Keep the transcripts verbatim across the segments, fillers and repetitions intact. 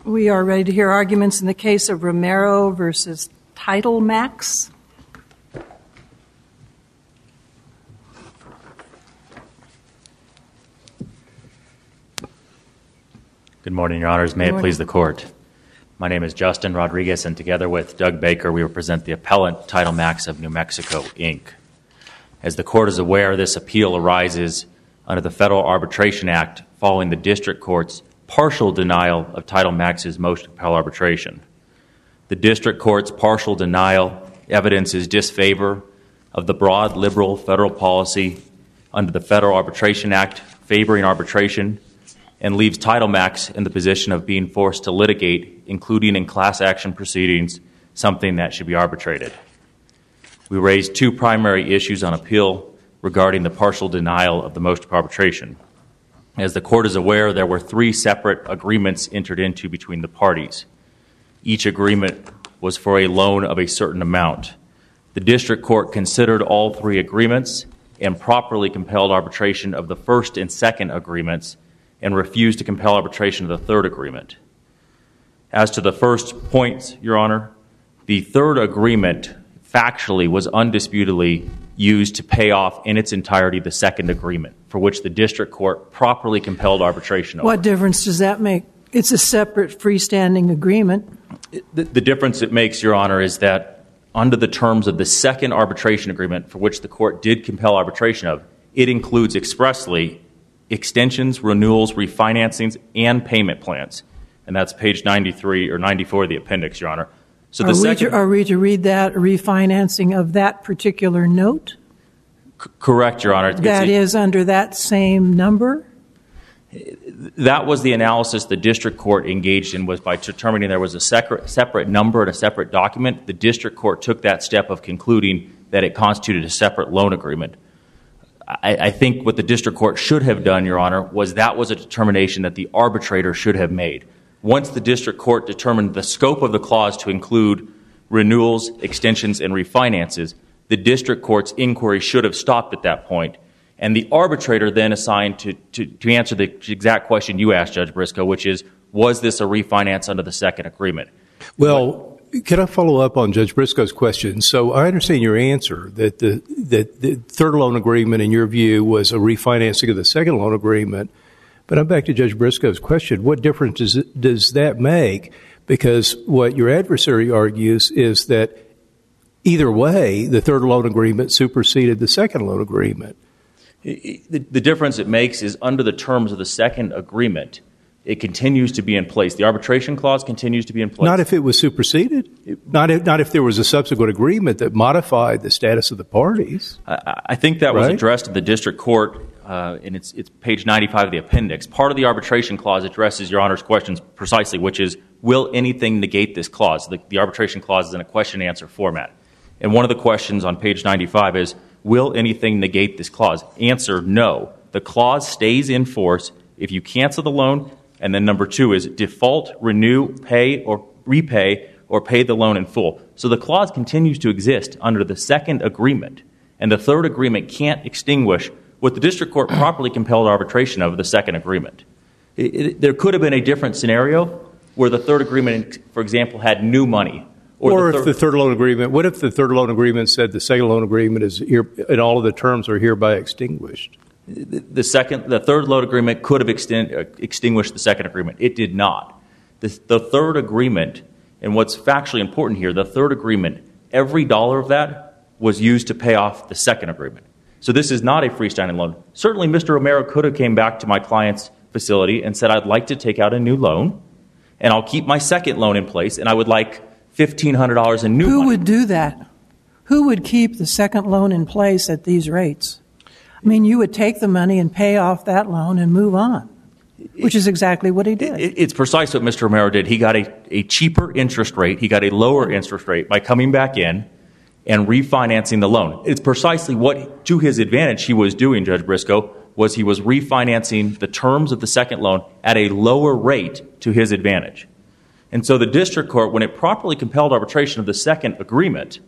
We are ready to hear arguments in the case of Romero versus TitleMax. Good morning, Your Honors. May Good it morning. please the Court. My name is Justin Rodriguez, and together with Doug Baker, we represent the appellant TitleMax of New Mexico, Incorporated. As the Court is aware, this appeal arises under the Federal Arbitration Act following the District Court's partial denial of TitleMax's motion to compel arbitration. The District Court's partial denial evidences disfavor of the broad liberal federal policy under the Federal Arbitration Act favoring arbitration and leaves TitleMax in the position of being forced to litigate, including in class action proceedings, something that should be arbitrated. We raised two primary issues on appeal regarding the partial denial of the motion to arbitration. As the Court is aware, there were three separate agreements entered into between the parties. Each agreement was for a loan of a certain amount. The District Court considered all three agreements and properly compelled arbitration of the first and second agreements and refused to compel arbitration of the third agreement. As to the first point, Your Honor, the third agreement factually was undisputedly used to pay off in its entirety the second agreement, for which the District Court properly compelled arbitration over. What difference does that make? It's a separate freestanding agreement. The, the difference it makes, Your Honor, is that under the terms of the second arbitration agreement, for which the Court did compel arbitration of, it includes expressly extensions, renewals, refinancings, and payment plans. And that's page ninety-three or ninety-four of the appendix, Your Honor. So the are, second, we to, are we to read that refinancing of that particular note? C- correct, Your Honor. That is under that same number? That was the analysis the District Court engaged in, was by determining there was a separate, separate number and a separate document. The District Court took that step of concluding that it constituted a separate loan agreement. I, I think what the District Court should have done, Your Honor, was that was a determination that the arbitrator should have made. Once the District Court determined the scope of the clause to include renewals, extensions, and refinances, the District Court's inquiry should have stopped at that point. And the arbitrator then assigned to, to, to answer the exact question you asked, Judge Briscoe, which is, was this a refinance under the second agreement? Well, can I follow up on Judge Briscoe's question? So I understand your answer that the, that the third loan agreement, in your view, was a refinancing of the second loan agreement. But I'm back to Judge Briscoe's question. What difference does, it, does that make? Because what your adversary argues is that either way, the third loan agreement superseded the second loan agreement. The, the difference it makes is under the terms of the second agreement, it continues to be in place. The arbitration clause continues to be in place. Not if it was superseded? Not if, not if there was a subsequent agreement that modified the status of the parties? I, I think that was right? addressed in the District Court, uh, and it's, it's page ninety-five of the appendix. Part of the arbitration clause addresses Your Honor's questions precisely, which is, will anything negate this clause? The, the arbitration clause is in a question-and-answer format. And one of the questions on page ninety-five is, will anything negate this clause? Answer, no. The clause stays in force if you cancel the loan. And then number two is default, renew, pay, or repay, or pay the loan in full. So the clause continues to exist under the second agreement. And the third agreement can't extinguish what the District Court properly compelled arbitration of the second agreement. It, it, there could have been a different scenario where the third agreement, for example, had new money. Or, or the if the third loan agreement, what if the third loan agreement said the second loan agreement is here, and all of the terms are hereby extinguished? The, the second, the third loan agreement could have extend, uh, extinguished the second agreement. It did not. The, the third agreement, and what's factually important here, the third agreement, every dollar of that was used to pay off the second agreement. So this is not a freestanding loan. Certainly, Mister Romero could have came back to my client's facility and said, I'd like to take out a new loan, and I'll keep my second loan in place, and I would like fifteen hundred dollars in new Who money. would do that? Who would keep the second loan in place at these rates? I mean, you would take the money and pay off that loan and move on, which is exactly what he did. It, it's precise what Mister Romero did. He got a, a cheaper interest rate. He got a lower interest rate by coming back in and refinancing the loan. It's precisely what, to his advantage, he was doing, Judge Briscoe, was he was refinancing the terms of the second loan at a lower rate to his advantage. And so the District Court, when it properly compelled arbitration of the second agreement,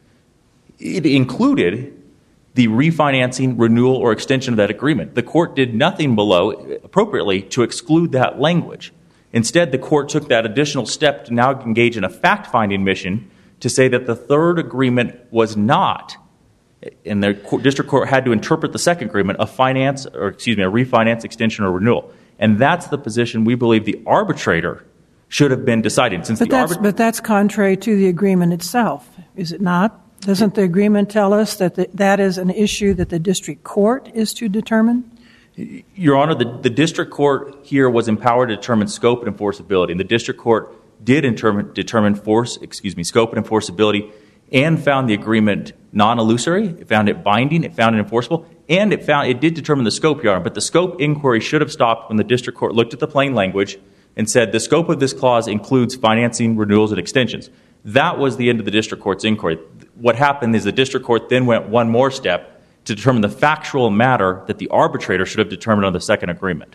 it included the refinancing, renewal, or extension of that agreement. The court did nothing below, appropriately, to exclude that language. Instead, the court took that additional step to now engage in a fact-finding mission to say that the third agreement was not, and the district court had to interpret the second agreement, a finance, or excuse me, a refinance, extension, or renewal. And that's the position we believe the arbitrator should have been deciding. Since but, the that's, arbit- but that's contrary to the agreement itself, is it not? Doesn't the agreement tell us that the, that is an issue that the district court is to determine? Your Honor, the, the district court here was empowered to determine scope and enforceability, and the district court did determine, determine force, excuse me, scope and enforceability, and found the agreement non-illusory. It found it binding. It found it enforceable, and it found it did determine the scope, Your Honor. But the scope inquiry should have stopped when the district court looked at the plain language and said the scope of this clause includes financing, renewals, and extensions. That was the end of the district court's inquiry. What happened is the district court then went one more step to determine the factual matter that the arbitrator should have determined on the second agreement.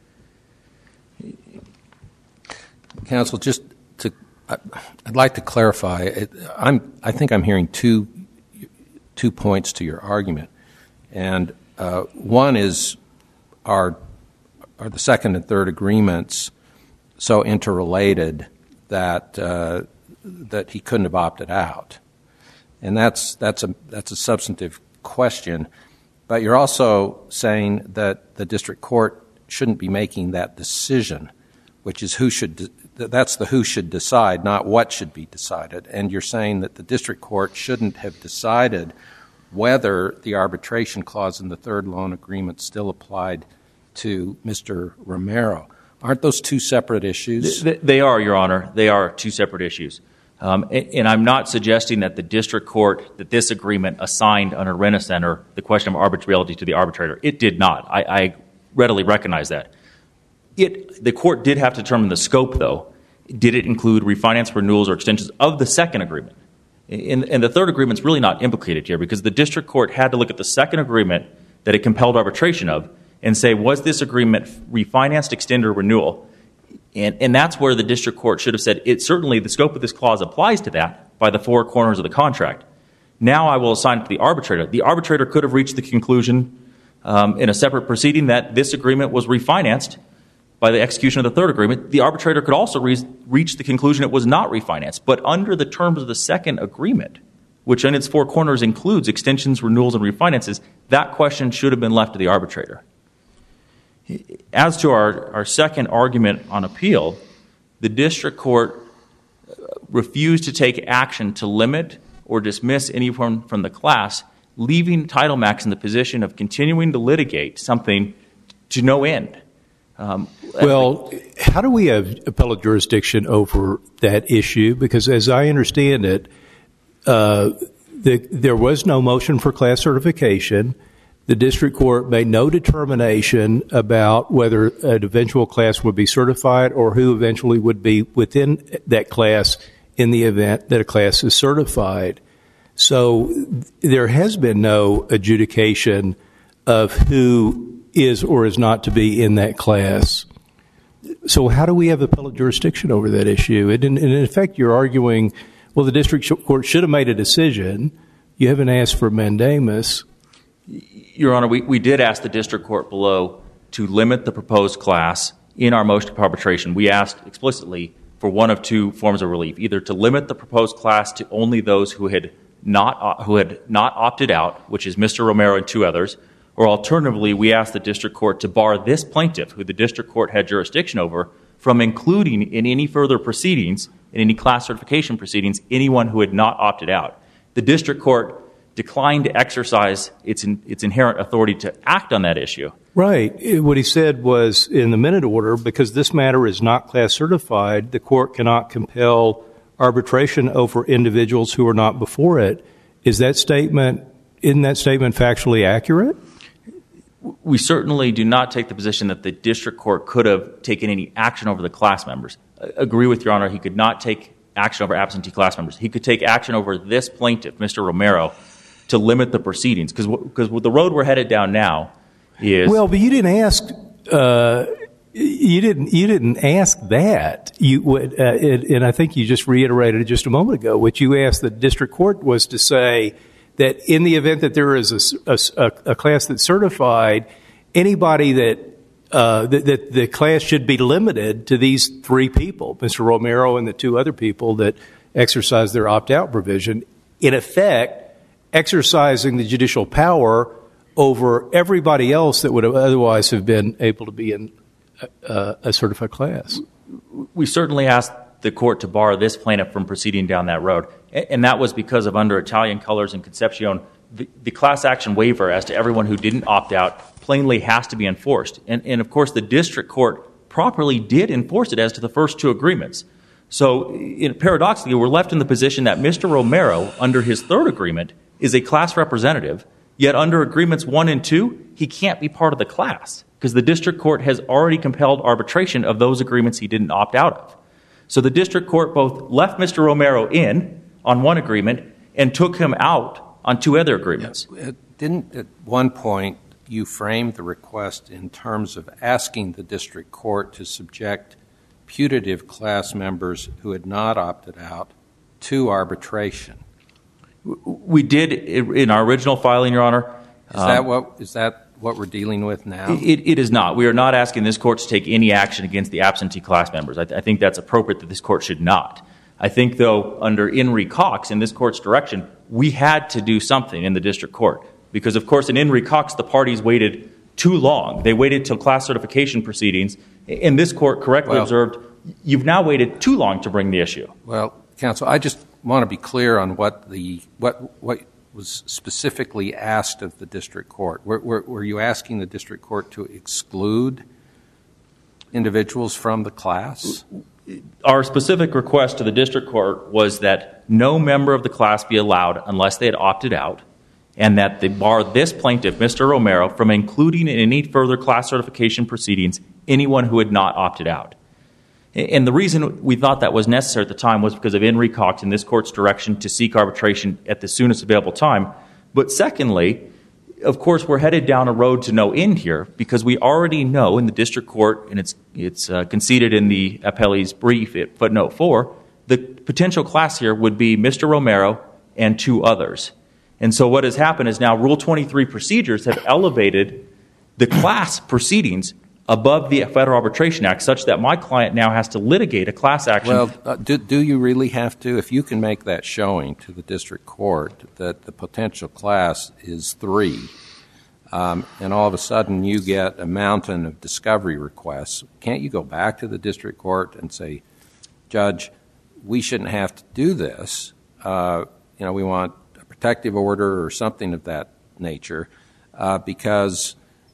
Counsel, just to, I'd like to clarify. I'm, I think I'm hearing two, two points to your argument, and uh, one is, are, are the second and third agreements so interrelated that uh, that he couldn't have opted out, and that's that's a that's a substantive question, but you're also saying that the district court shouldn't be making that decision, which is who should, de- that's the who should decide, not what should be decided. And you're saying that the district court shouldn't have decided whether the arbitration clause in the third loan agreement still applied to Mister Romero. Aren't those two separate issues? They are, Your Honor. They are two separate issues. Um, and I'm not suggesting that the district court, that this agreement assigned under Rent-A-Center the question of arbitrability to the arbitrator. It did not. I, I readily recognize that. It, the court did have to determine the scope, though. Did it include refinance, renewals, or extensions of the second agreement? And, and the third agreement's really not implicated here because the district court had to look at the second agreement that it compelled arbitration of and say, was this agreement refinanced, extended, or renewal? And, and that's where the district court should have said, it certainly, the scope of this clause applies to that by the four corners of the contract. Now I will assign it to the arbitrator. The arbitrator could have reached the conclusion um, in a separate proceeding that this agreement was refinanced by the execution of the third agreement. The arbitrator could also re- reach the conclusion it was not refinanced. But under the terms of the second agreement, which in its four corners includes extensions, renewals, and refinances, that question should have been left to the arbitrator. As to our, our second argument on appeal, the district court refused to take action to limit or dismiss anyone from the class, leaving TitleMax in the position of continuing to litigate something to no end. Um, well, how do we have appellate jurisdiction over that issue? Because as I understand it, uh, the, there was no motion for class certification. The district court made no determination about whether an eventual class would be certified or who eventually would be within that class in the event that a class is certified. So there has been no adjudication of who is or is not to be in that class. So how do we have appellate jurisdiction over that issue? And in, in effect, you're arguing, well, the district court should have made a decision. You haven't asked for mandamus. Your Honor, we, we did ask the district court below to limit the proposed class in our motion for arbitration. We asked explicitly for one of two forms of relief, either to limit the proposed class to only those who had not uh, who had not opted out, which is Mister Romero and two others, or alternatively, we asked the district court to bar this plaintiff, who the district court had jurisdiction over, from including in any further proceedings, in any class certification proceedings, anyone who had not opted out. The district court declined to exercise its in, its inherent authority to act on that issue. Right. What he said was, in the minute order, because this matter is not class certified, the court cannot compel arbitration over individuals who are not before it. Is that statement, isn't that statement factually accurate? We certainly do not take the position that the district court could have taken any action over the class members. I agree with Your Honor, he could not take action over absentee class members. He could take action over this plaintiff, Mister Romero, to limit the proceedings, because because the road we're headed down now is well, but you didn't ask. Uh, you didn't. You didn't ask that. You would, uh, it, and I think you just reiterated it just a moment ago. What you asked the district court was to say that in the event that there is a, a, a class that's certified, anybody that uh, that, that the class should be limited to these three people, Mister Romero and the two other people that exercise their opt-out provision, in effect exercising the judicial power over everybody else that would have otherwise have been able to be in a, a certified class. We certainly asked the court to bar this plaintiff from proceeding down that road, and that was because of under Italian colors and Concepcion, the, the class action waiver as to everyone who didn't opt out plainly has to be enforced. And, and of course, the district court properly did enforce it as to the first two agreements. So in, paradoxically, we're left in the position that Mister Romero, under his third agreement, is a class representative, yet under agreements one and two, he can't be part of the class because the district court has already compelled arbitration of those agreements he didn't opt out of. So the district court both left Mister Romero in on one agreement and took him out on two other agreements. Yes. Didn't at one point you frame the request in terms of asking the district court to subject putative class members who had not opted out to arbitration? We did in our original filing, Your Honor. Is that what is that what we're dealing with now? It, it is not. We are not asking this court to take any action against the absentee class members. I, th- I think that's appropriate that this court should not. I think, though, under In re Cox, in this court's direction, we had to do something in the district court because, of course, in In re Cox, the parties waited too long. They waited till class certification proceedings. And this court correctly well, observed, you've now waited too long to bring the issue. Well, counsel, I just want to be clear on what the what what was specifically asked of the district court. Were, were, were you asking the district court to exclude individuals from the class? Our specific request to the district court was that no member of the class be allowed unless they had opted out, and that they bar this plaintiff, Mister Romero, from including in any further class certification proceedings anyone who had not opted out. And the reason we thought that was necessary at the time was because of In re Cox and this court's direction to seek arbitration at the soonest available time. But secondly, of course, we're headed down a road to no end here because we already know in the district court, and it's it's uh, conceded in the appellee's brief at footnote four, the potential class here would be Mister Romero and two others. And so what has happened is now Rule twenty-three procedures have elevated the class proceedings above the Federal Arbitration Act such that my client now has to litigate a class action. Well, uh, do, do you really have to? If you can make that showing to the district court that the potential class is three, um, and all of a sudden you get a mountain of discovery requests, can't you go back to the district court and say, Judge, we shouldn't have to do this. Uh, you know, we want a protective order or something of that nature uh, because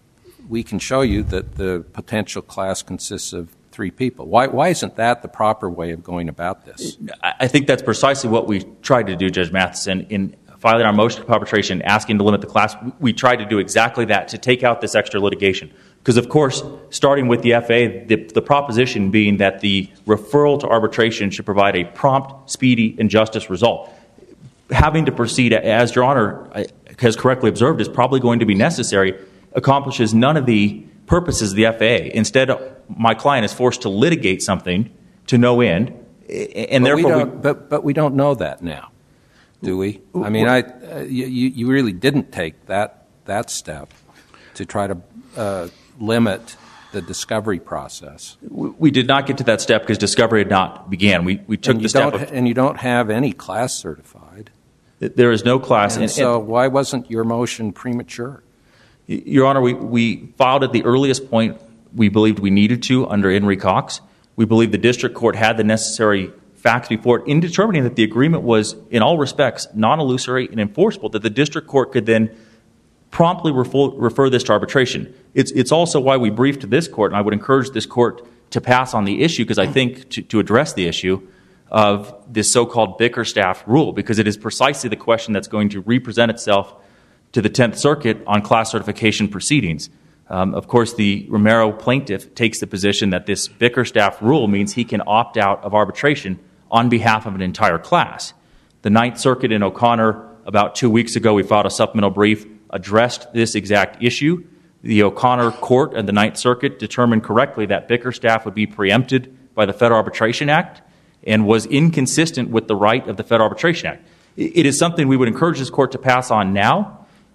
we can show you that the potential class consists of three people. Why, why isn't that the proper way of going about this? I think that's precisely what we tried to do, Judge Matheson, in filing our motion for arbitration, asking to limit the class. We tried to do exactly that, to take out this extra litigation. Because, of course, starting with the F A A, the, the proposition being that the referral to arbitration should provide a prompt, speedy, and justice result. Having to proceed, as Your Honor has correctly observed, is probably going to be necessary, accomplishes none of the purposes of the F A A. Instead, my client is forced to litigate something to no end, and but therefore, we don't, we, but but we don't know that now, do we? I mean, I uh, you you really didn't take that that step to try to uh, limit the discovery process. We did not get to that step because discovery had not began. We we took and the step, of, and you don't have any class certified. There is no class, and, and so and, why wasn't your motion premature? Your Honor, we, we filed at the earliest point we believed we needed to under In re Cox. We believe the district court had the necessary facts before it in determining that the agreement was, in all respects, non-illusory and enforceable, that the district court could then promptly refer, refer this to arbitration. It's, it's also why we briefed this court, and I would encourage this court to pass on the issue, because I think to, to address the issue of this so-called Bickerstaff rule, because it is precisely the question that's going to represent itself to the Tenth Circuit on class certification proceedings. Um, of course, the Romero plaintiff takes the position that this Bickerstaff rule means he can opt out of arbitration on behalf of an entire class. The Ninth Circuit in O'Connor, about two weeks ago, we filed a supplemental brief, addressed this exact issue. The O'Connor court and the Ninth Circuit determined correctly that Bickerstaff would be preempted by the Federal Arbitration Act and was inconsistent with the right of the Federal Arbitration Act. It is something we would encourage this court to pass on now.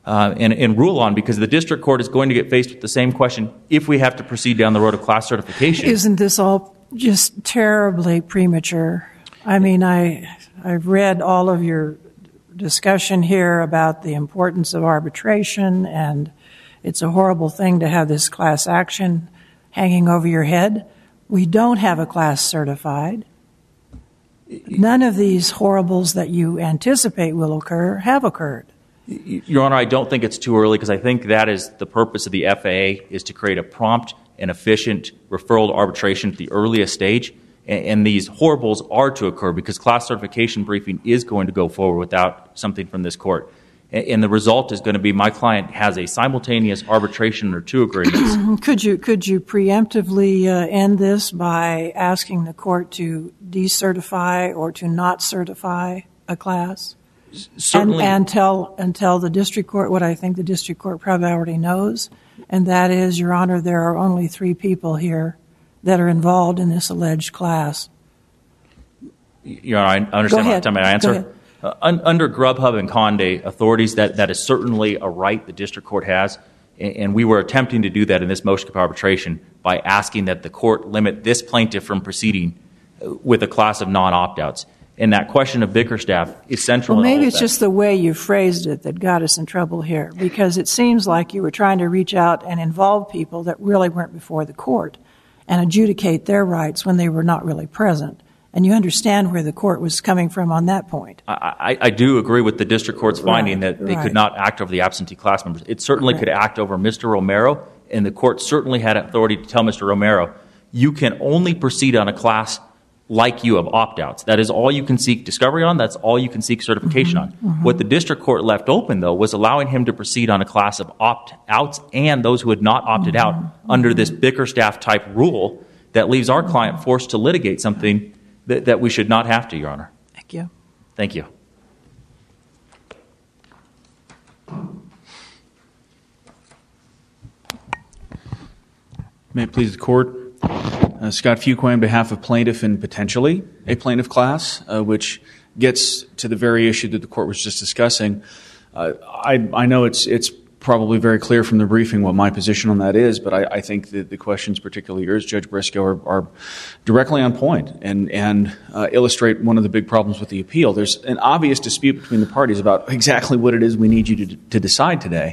uh, and, and rule on, because the district court is going to get faced with the same question if we have to proceed down the road of class certification. Isn't this all just terribly premature? I mean, I, I've read all of your discussion here about the importance of arbitration, and it's a horrible thing to have this class action hanging over your head. We don't have a class certified. None of these horribles that you anticipate will occur have occurred. Your Honor, I don't think it's too early, because I think that is the purpose of the F A A, is to create a prompt and efficient referral to arbitration at the earliest stage. And, and these horribles are to occur because class certification briefing is going to go forward without something from this court. And, and the result is going to be my client has a simultaneous arbitration or two agreements. Could you could you preemptively uh, end this by asking the court to decertify or to not certify a class? Certainly. And, and tell and tell the district court what I think the district court probably already knows, and that is, Your Honor, there are only three people here that are involved in this alleged class. Your Honor, I understand my time. May I answer? Uh, un, under Grubhub and Conde authorities, that, that is certainly a right the district court has, and, and we were attempting to do that in this motion of arbitration by asking that the court limit this plaintiff from proceeding with a class of non-opt-outs. And that question of Bickerstaff is central. Well, maybe in all it's of that. just the way you phrased it that got us in trouble here, because it seems like you were trying to reach out and involve people that really weren't before the court and adjudicate their rights when they were not really present. And you understand where the court was coming from on that point. I, I, I do agree with the district court's finding right, that they right. could not act over the absentee class members. It certainly Right. could act over Mister Romero, and the court certainly had authority to tell Mister Romero, you can only proceed on a class like you of opt-outs. That is all you can seek discovery on. That's all you can seek certification mm-hmm, on. Mm-hmm. What the district court left open, though, was allowing him to proceed on a class of opt-outs and those who had not opted mm-hmm, out mm-hmm. under this Bickerstaff-type rule that leaves our client forced to litigate something that, that we should not have to, Your Honor. Thank you. Thank you. May it please the court. Uh, Scott Fuqua on behalf of plaintiff and potentially a plaintiff class, uh, which gets to the very issue that the court was just discussing. Uh, I, I know it's it's probably very clear from the briefing what my position on that is, but I, I think that the questions, particularly yours, Judge Briscoe, are, are directly on point and, and uh, illustrate one of the big problems with the appeal. There's an obvious dispute between the parties about exactly what it is we need you to, to decide today.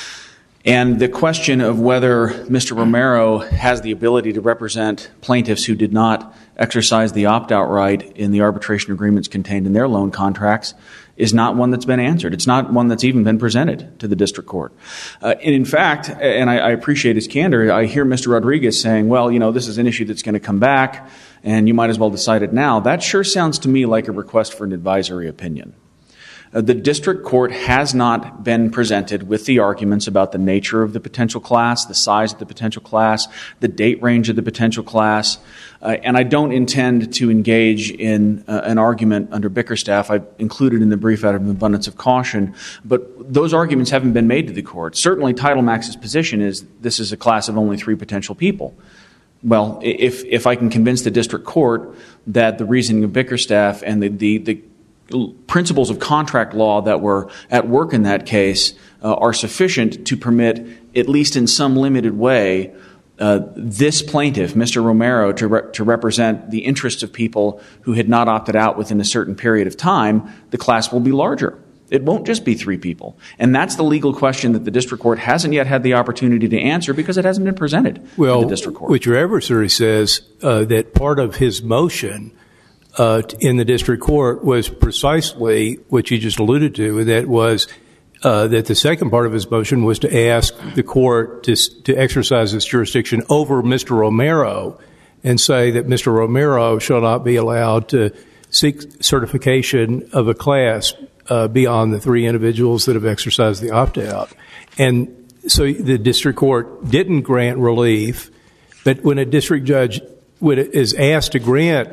And the question of whether Mister Romero has the ability to represent plaintiffs who did not exercise the opt-out right in the arbitration agreements contained in their loan contracts is not one that's been answered. It's not one that's even been presented to the district court. Uh, and in fact, and I, I appreciate his candor, I hear Mister Rodriguez saying, well, you know, this is an issue that's going to come back and you might as well decide it now. That sure sounds to me like a request for an advisory opinion. Uh, the district court has not been presented with the arguments about the nature of the potential class, the size of the potential class, the date range of the potential class, uh, and I don't intend to engage in uh, an argument under Bickerstaff. I've included in the brief out of an abundance of caution, but those arguments haven't been made to the court. Certainly, Title Max's position is this is a class of only three potential people. Well, if if I can convince the district court that the reasoning of Bickerstaff and the the, the principles of contract law that were at work in that case uh, are sufficient to permit, at least in some limited way, uh, this plaintiff, Mister Romero, to, re- to represent the interests of people who had not opted out within a certain period of time, the class will be larger. It won't just be three people. And that's the legal question that the district court hasn't yet had the opportunity to answer because it hasn't been presented well, to the district court. Well, what your adversary says uh, that part of his motion Uh, in the district court was precisely what you just alluded to, and that was uh, that the second part of his motion was to ask the court to, to exercise its jurisdiction over Mister Romero and say that Mister Romero shall not be allowed to seek certification of a class uh, beyond the three individuals that have exercised the opt-out. And so the district court didn't grant relief, but when a district judge would, is asked to grant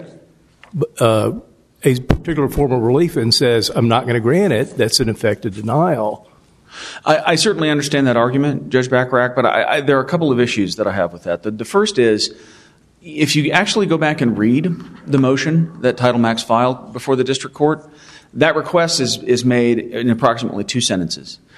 Uh, a particular form of relief and says, I'm not going to grant it, that's an effective denial. I, I certainly understand that argument, Judge Bacharach, but I, I, there are a couple of issues that I have with that. The, the first is, if you actually go back and read the motion that Title Max filed before the district court, that request is, is made in approximately two sentences.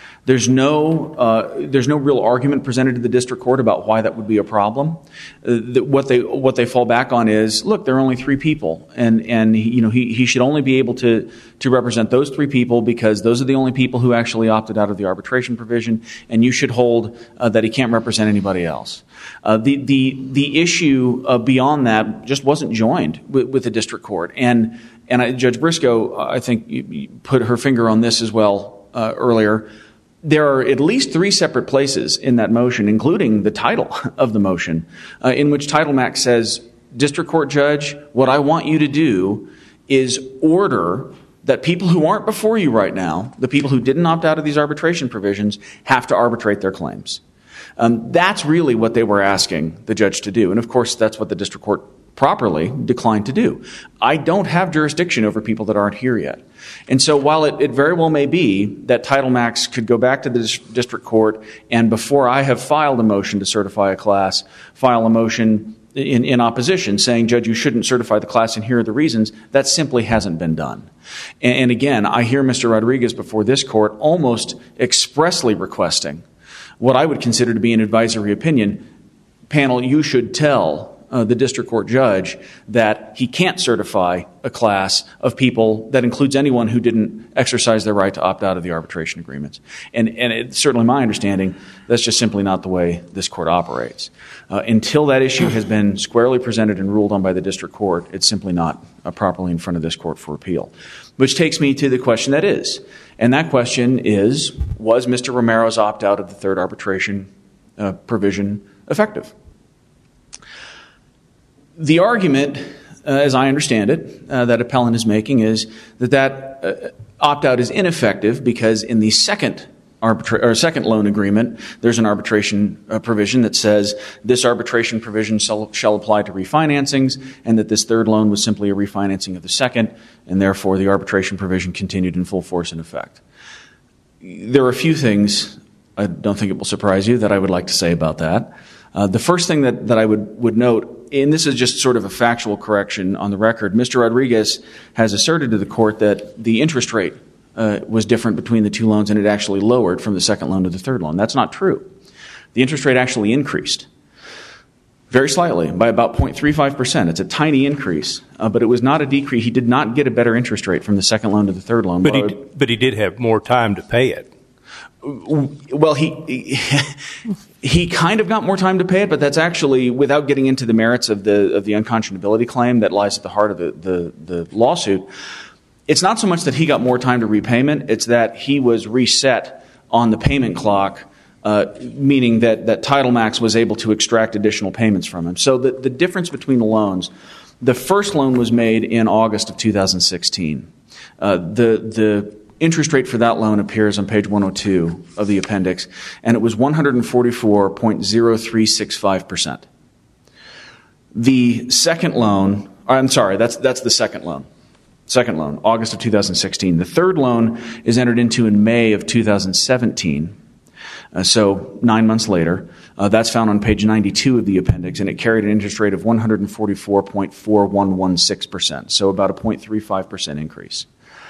There's no uh, there's no real argument presented to the district court about why that would be a problem. Uh, the, what they what they fall back on is, look, there are only three people, and and he, you know he he should only be able to to represent those three people because those are the only people who actually opted out of the arbitration provision, and you should hold uh, that he can't represent anybody else. Uh, the the the issue uh, beyond that just wasn't joined with, with the district court, and and I, Judge Briscoe, I think, you, you put her finger on this as well uh, earlier. There are at least three separate places in that motion, including the title of the motion, uh, in which Title Max says, District Court Judge, what I want you to do is order that people who aren't before you right now, the people who didn't opt out of these arbitration provisions, have to arbitrate their claims. Um, that's really what they were asking the judge to do. And, of course, that's what the district court properly declined to do. I don't have jurisdiction over people that aren't here yet. And so while it, it very well may be that Title Max could go back to the dis- district court and before I have filed a motion to certify a class, file a motion in, in opposition saying, Judge, you shouldn't certify the class and here are the reasons, that simply hasn't been done. And, and again, I hear Mister Rodriguez before this court almost expressly requesting what I would consider to be an advisory opinion. Panel, you should tell Uh, the district court judge that he can't certify a class of people that includes anyone who didn't exercise their right to opt out of the arbitration agreements. And, and it's certainly my understanding that's just simply not the way this court operates. Uh, until that issue has been squarely presented and ruled on by the district court, it's simply not uh, properly in front of this court for appeal. Which takes me to the question that is. And that question is, was Mister Romero's opt-out of the third arbitration uh, provision effective? The argument, uh, as I understand it, uh, that appellant is making is that that uh, opt-out is ineffective because in the second arbitra- or second loan agreement, there's an arbitration uh, provision that says this arbitration provision shall, shall apply to refinancings, and that this third loan was simply a refinancing of the second, and therefore the arbitration provision continued in full force and effect. There are a few things, I don't think it will surprise you, that I would like to say about that. Uh, the first thing that, that I would, would note, and this is just sort of a factual correction on the record, Mister Rodriguez has asserted to the court that the interest rate uh, was different between the two loans and it actually lowered from the second loan to the third loan. That's not true. The interest rate actually increased very slightly by about zero point three five percent. It's a tiny increase, uh, but it was not a decrease. He did not get a better interest rate from the second loan to the third loan. But, he, but he did have more time to pay it. Well, he, he he kind of got more time to pay it, but that's actually, without getting into the merits of the of the unconscionability claim that lies at the heart of the, the, the lawsuit, it's not so much that he got more time to repayment, it's that he was reset on the payment clock, uh, meaning that, that Title Max was able to extract additional payments from him. So the, the difference between the loans, the first loan was made in August of two thousand sixteen. Uh, the the interest rate for that loan appears on page one oh two of the appendix, and it was one hundred forty-four point zero three six five percent. The second loan, I'm sorry, that's that's the second loan. Second loan, August of two thousand sixteen. The third loan is entered into in May of two thousand seventeen, uh, so nine months later. Uh, that's found on page ninety-two of the appendix, and it carried an interest rate of one hundred forty-four point four one one six percent, so about a zero point three five percent increase.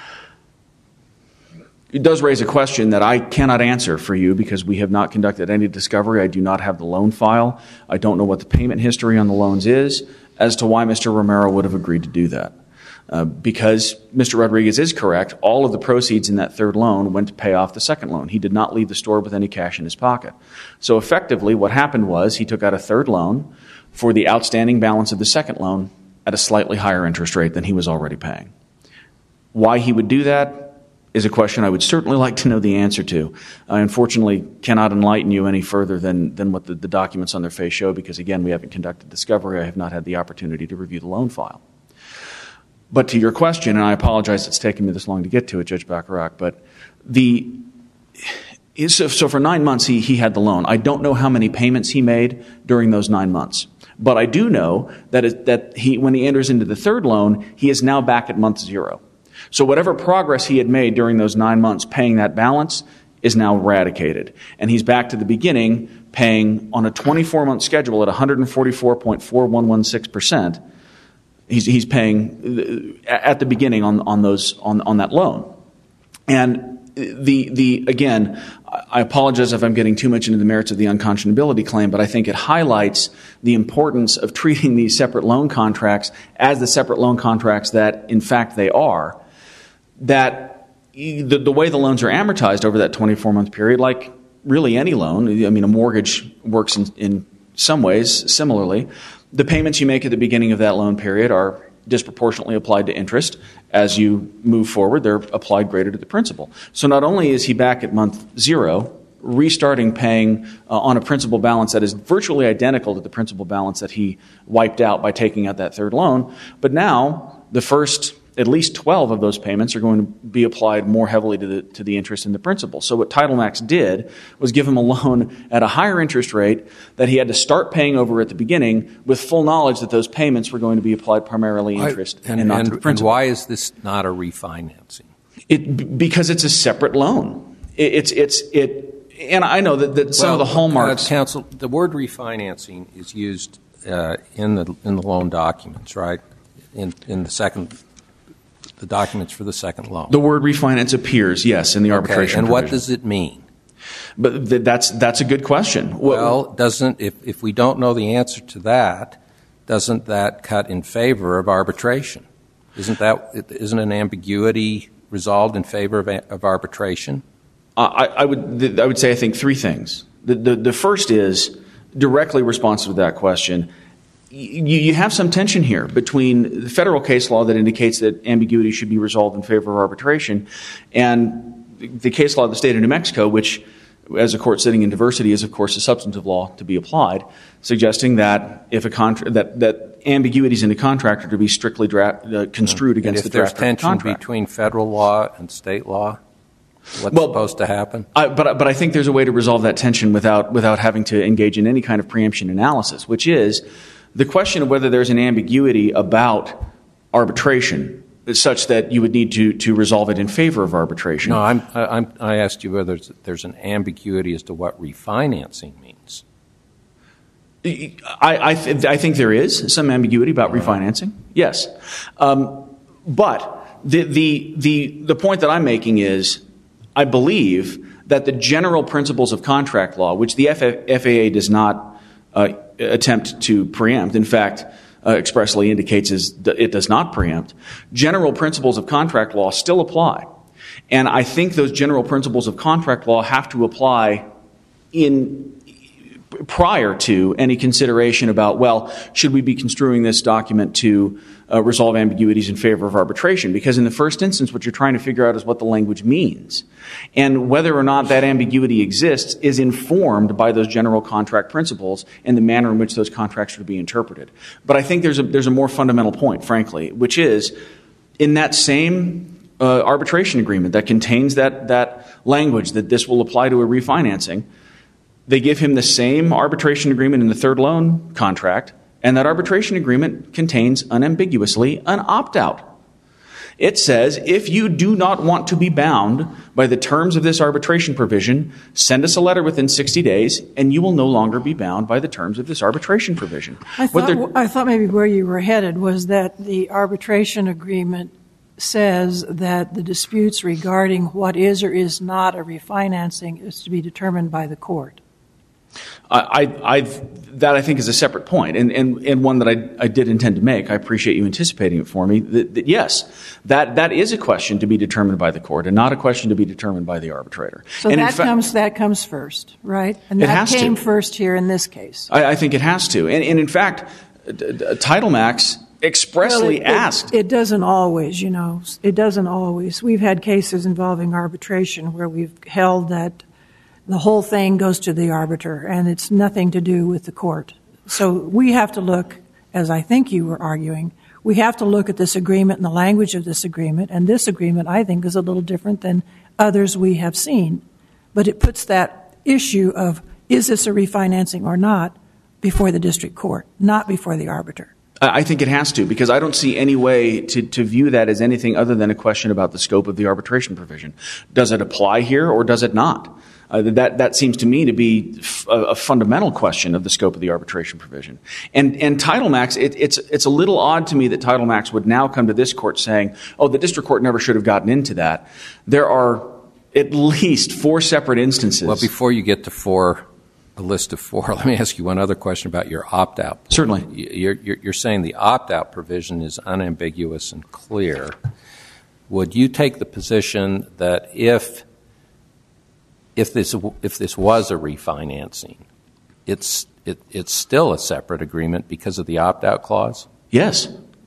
It does raise a question that I cannot answer for you because we have not conducted any discovery. I do not have the loan file. I don't know what the payment history on the loans is as to why Mister Romero would have agreed to do that. Uh, because Mister Rodriguez is correct, all of the proceeds in that third loan went to pay off the second loan. He did not leave the store with any cash in his pocket. So effectively what happened was he took out a third loan for the outstanding balance of the second loan at a slightly higher interest rate than he was already paying. Why he would do that is a question I would certainly like to know the answer to. I unfortunately cannot enlighten you any further than, than what the, the documents on their face show because, again, we haven't conducted discovery. I have not had the opportunity to review the loan file. But to your question, and I apologize it's taken me this long to get to it, Judge Bacharach, but the so, so for nine months he, he had the loan. I don't know how many payments he made during those nine months. But I do know that, it, that he, when he enters into the third loan, he is now back at month zero. So whatever progress he had made during those nine months paying that balance is now eradicated. And he's back to the beginning paying on a twenty-four month schedule at one hundred forty-four point four one one six percent. He's, he's paying at the beginning on, on, those, on, on that loan. And the the again, I apologize if I'm getting too much into the merits of the unconscionability claim, but I think it highlights the importance of treating these separate loan contracts as the separate loan contracts that, in fact, they are. That the, the way the loans are amortized over that twenty-four month period, like really any loan, I mean, a mortgage works in, in some ways similarly. The payments you make at the beginning of that loan period are disproportionately applied to interest. As you move forward, they're applied greater to the principal. So not only is he back at month zero, restarting paying uh, on a principal balance that is virtually identical to the principal balance that he wiped out by taking out that third loan, but now the first at least twelve of those payments are going to be applied more heavily to the to the interest in the principal. So what TitleMax did was give him a loan at a higher interest rate that he had to start paying over at the beginning with full knowledge that those payments were going to be applied primarily interest I, and, and not and, to the principal. And why is this not a refinancing? It because it's a separate loan. It, it's it's it, and I know that, that some well, of the hallmarks. Uh, counsel, the word refinancing is used uh, in the in the loan documents, right? In in the second. The documents for the second loan. The word refinance appears, yes, in the arbitration. Okay, and provision. what does it mean? But th- that's that's a good question. Well, doesn't if if we don't know the answer to that, doesn't that cut in favor of arbitration? Isn't that isn't an ambiguity resolved in favor of, of arbitration? Uh, I, I would th- I would say I think three things. The, the the first is directly responsive to that question. You, you have some tension here between the federal case law that indicates that ambiguity should be resolved in favor of arbitration and the case law of the state of New Mexico, which, as a court sitting in diversity, is, of course, a substantive law to be applied, suggesting that if a contra- that, that ambiguities in a contract are to be strictly dra- uh, construed and against if the draft of the there's tension contract. between federal law and state law, what's well, supposed to happen? I, but but I think there's a way to resolve that tension without without having to engage in any kind of preemption analysis, which is the question of whether there's an ambiguity about arbitration such that you would need to, to resolve it in favor of arbitration. No, I'm, I'm, I asked you whether there's an ambiguity as to what refinancing means. I, I, th- I think there is some ambiguity about refinancing, yes. Um, but the, the, the, the point that I'm making is I believe that the general principles of contract law, which the F A A does not uh, attempt to preempt, in fact, uh, expressly indicates is that it does not preempt, general principles of contract law still apply. And I think those general principles of contract law have to apply in prior to any consideration about, well, should we be construing this document to uh, resolve ambiguities in favor of arbitration? Because in the first instance, what you're trying to figure out is what the language means. And whether or not that ambiguity exists is informed by those general contract principles and the manner in which those contracts should be interpreted. But I think there's a, there's a more fundamental point, frankly, which is in that same uh, arbitration agreement that contains that, that language that this will apply to a refinancing, they give him the same arbitration agreement in the third loan contract, and that arbitration agreement contains unambiguously an opt-out. It says, if you do not want to be bound by the terms of this arbitration provision, send us a letter within sixty days, and you will no longer be bound by the terms of this arbitration provision. I thought, I thought maybe where you were headed was that the arbitration agreement says that the disputes regarding what is or is not a refinancing is to be determined by the court. I, I, that I think is a separate point, and, and, and one that I, I did intend to make. I appreciate you anticipating it for me. That, that yes, that, that is a question to be determined by the court, and not a question to be determined by the arbitrator. So and that fa- comes that comes first, right? And it that has came to. first here in this case. I, I think it has to, and, and in fact, TitleMax expressly well, it, asked. It, it doesn't always, you know. It doesn't always. We've had cases involving arbitration where we've held that the whole thing goes to the arbiter, and it's nothing to do with the court. So we have to look, as I think you were arguing, we have to look at this agreement and the language of this agreement, and this agreement, I think, is a little different than others we have seen. But it puts that issue of, is this a refinancing or not, before the district court, not before the arbiter. I think it has to, because I don't see any way to, to view that as anything other than a question about the scope of the arbitration provision. Does it apply here or does it not? Uh, that that seems to me to be f- a, a fundamental question of the scope of the arbitration provision. And and TitleMax, it, it's it's a little odd to me that TitleMax would now come to this court saying, "Oh, the district court never should have gotten into that." There are at least four separate instances. Well, before you get to four, a list of four, let me ask you one other question about your opt-out. Certainly. You're, you're, you're saying the opt-out provision is unambiguous and clear. Would you take the position that if if this if this was a refinancing, it's it, it's still a separate agreement because of the opt-out clause? Yes.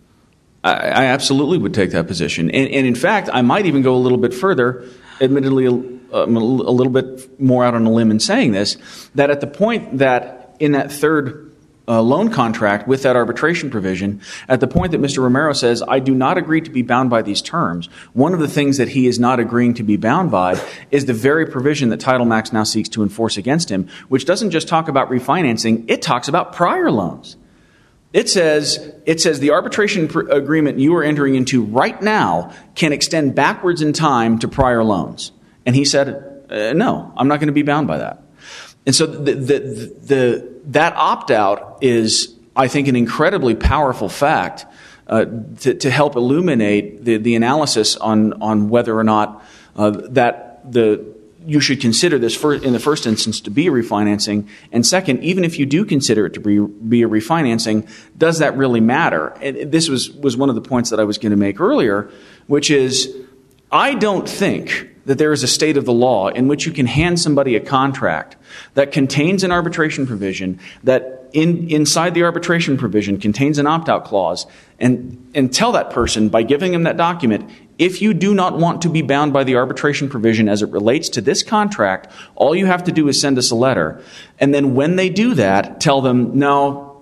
I, I absolutely would take that position. And, and in fact, I might even go a little bit further, admittedly um, a little bit more out on a limb in saying this, that at the point that in that third uh, loan contract with that arbitration provision, at the point that Mister Romero says, I do not agree to be bound by these terms, one of the things that he is not agreeing to be bound by is the very provision that Title Max now seeks to enforce against him, which doesn't just talk about refinancing, it talks about prior loans. It says, it says the arbitration pr- agreement you are entering into right now can extend backwards in time to prior loans. And he said, uh, no, I'm not going to be bound by that. And so the, the, the, that opt-out is, I think, an incredibly powerful fact uh, to, to help illuminate the, the analysis on, on whether or not uh, that the you should consider this for, in the first instance to be a refinancing. And second, even if you do consider it to be, be a refinancing, does that really matter? And this was, was one of the points that I was going to make earlier, which is I don't think that there is a state of the law in which you can hand somebody a contract that contains an arbitration provision that in, inside the arbitration provision contains an opt-out clause and, and tell that person by giving them that document, if you do not want to be bound by the arbitration provision as it relates to this contract, all you have to do is send us a letter. And then when they do that, tell them, no,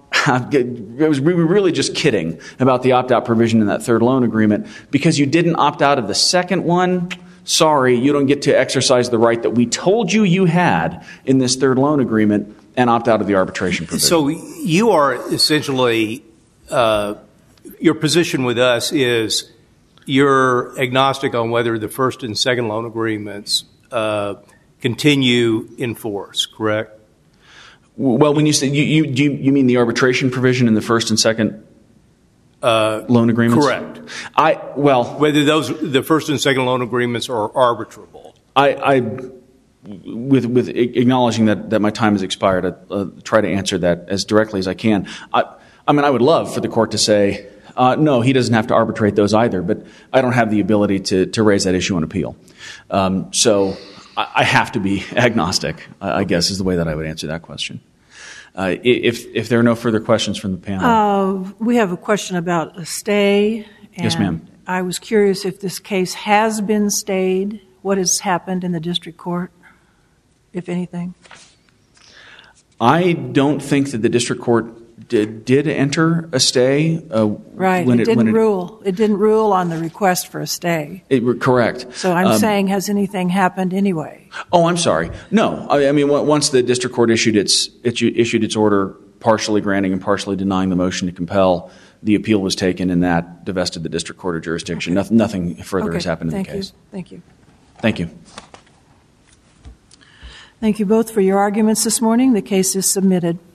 it was, we were really just kidding about the opt-out provision in that third loan agreement because you didn't opt out of the second one. Sorry, you don't get to exercise the right that we told you you had in this third loan agreement and opt out of the arbitration provision. So you are essentially, uh, your position with us is you're agnostic on whether the first and second loan agreements uh, continue in force, correct? Well, when you say you, you, you, you mean the arbitration provision in the first and second Uh, loan agreements? Correct. I well, whether those the first and second loan agreements are arbitrable. I, I with with acknowledging that, that my time has expired, I uh, try to answer that as directly as I can. I, I mean, I would love for the court to say, uh, no, he doesn't have to arbitrate those either, but I don't have the ability to to raise that issue on appeal. Um, so I, I have to be agnostic, I, I guess, is the way that I would answer that question. Uh, if if there are no further questions from the panel. Uh, we have a question about a stay. And yes, ma'am. I was curious if this case has been stayed. What has happened in the district court, if anything? I don't think that the district court did, did enter a stay. Uh, right. When it, it didn't when it, rule. It didn't rule on the request for a stay. It, correct. So I'm um, saying, has anything happened anyway? Oh, I'm sorry. No. I, I mean, once the district court issued its it issued its order partially granting and partially denying the motion to compel, the appeal was taken and that divested the district court of jurisdiction. Okay. Nothing, nothing further okay. has happened in Thank the case. You. Thank you. Thank you. Thank you both for your arguments this morning. The case is submitted.